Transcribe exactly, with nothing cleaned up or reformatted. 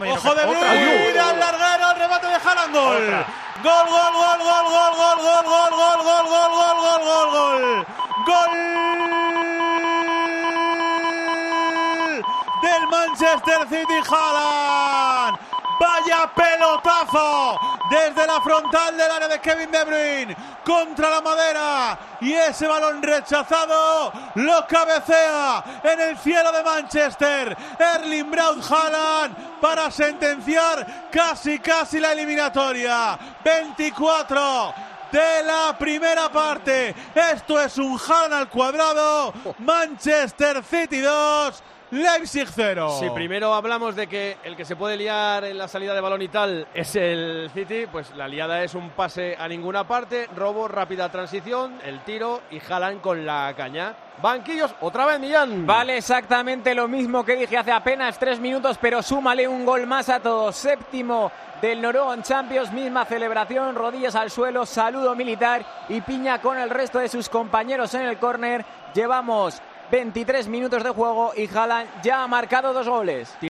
Ojo de Bruyne al larguero, el remate de Haaland, gol. Gol, gol, gol, gol, gol, gol, gol, gol, gol, gol, gol, gol, gol, gol, gol. Gol del Manchester City, Haaland. Vaya pelotazo desde la frontal del área de Kevin De Bruyne contra la madera, y ese balón rechazado lo cabecea en el cielo de Manchester Erling Braut Haaland para sentenciar casi casi la eliminatoria. veinticuatro de la primera parte. Esto es un Haaland al cuadrado. Manchester City dos, Leipzig cero. Si primero hablamos de que el que se puede liar en la salida de balón y tal es el City, pues la liada es un pase a ninguna parte, robo, rápida transición, el tiro y Haaland con la caña. Banquillos, otra vez Millán. Vale, exactamente lo mismo que dije hace apenas tres minutos, pero súmale un gol más a todos. Séptimo del noruego en Champions, misma celebración, rodillas al suelo, saludo militar y piña con el resto de sus compañeros en el córner. Llevamos veintitrés minutos de juego y Haaland ya ha marcado dos goles.